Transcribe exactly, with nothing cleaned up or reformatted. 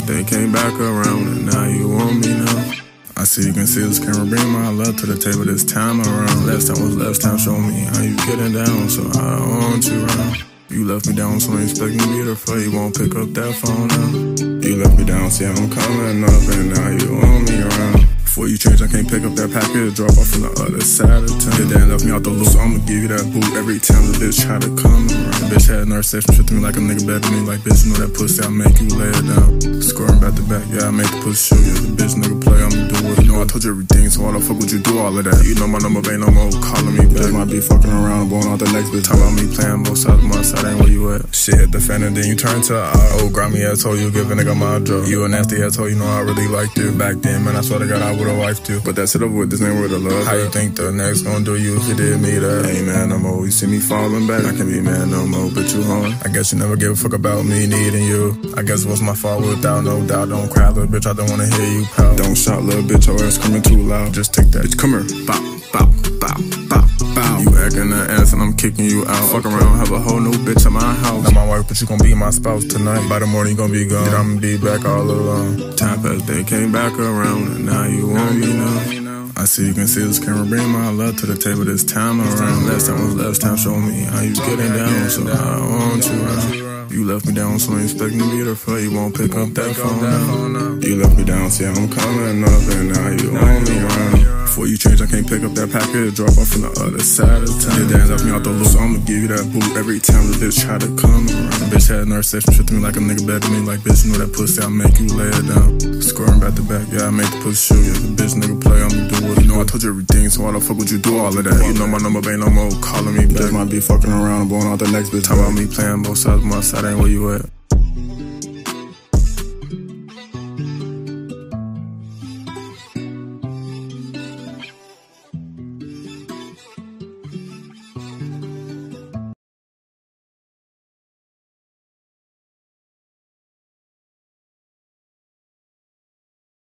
but they came back around, and now you want me now. I see you can see this camera, bring my love to the table this time around. Last time was last time, show me how you getting down, so I want you round. You left me down, so ain't expecting me to fight, you won't pick up that phone now. You left me down, see I'm coming up, and now you want me around. Before you change, I can't pick up that package, drop off from the other side of town. Your dad left me out the loop, so I'ma give you that boot every time the bitch try to come around. The bitch had nerve session, shit to me like a nigga better than me. Like, bitch, you know that pussy, I'll make you lay it down. Scoring back to back, yeah, I make the pussy shoot you. The bitch nigga play, I'ma do it. You know I told you everything, so why the fuck would you do all of that? You know my number ain't no more calling me back. Might be fucking around, going out the next bitch. Talk about me playing both sides of my side, ain't where you at. Shit hit the fan and then you turn to a oh, grimy asshole, you give a nigga my drug. You a nasty asshole, you know I really liked you. Back then, man, I swear to God I would've wifed you. But that shit over with, this ain't where the love. How you think the next gon' do you if you did me that? Ain't mad no more, you see me falling back, I can't be mad no more, but you home. I guess you never gave a fuck about me needing you. I guess it was my fault without no doubt. Don't cry, little bitch, I don't wanna hear you pout. Don't shout, little bitch, your ass coming too loud. Just take that, bitch, come here. Bow, bow, bow, bow, bow. You acting the ass and I'm kicking you out. Fuck around, have a whole new bitch at my house. Not my wife, but you gon' be my spouse tonight. By the morning, you gon' be gone. Then I'ma be back all alone. Time passed, they came back around, and now you want me now. I see you can see this camera, bring my love to the table this time around. Last time was last time, show me how you getting down, so I want you round. You left me down, so ain't expecting me to fight, you won't pick up that phone now. You left me down, see I'm coming up, and now you want me around. Before you change, I can't pick up that package, drop off from the other side of town. Your dad left me out the loop, so I'ma give you that boot every time the bitch try to come around. The bitch had nerve session, shit to me like a nigga better than me. Like, bitch, you know that pussy, I'll make you lay it down. Scoring back to back, yeah, I make the pussy shoot you. The bitch nigga play, I'ma do it. You know I told you everything, so why the fuck would you do all of that? You know my number ain't no more calling me back. Might be fucking around and blowing out the next bitch. Talk about me playing both sides of my side, ain't where you at.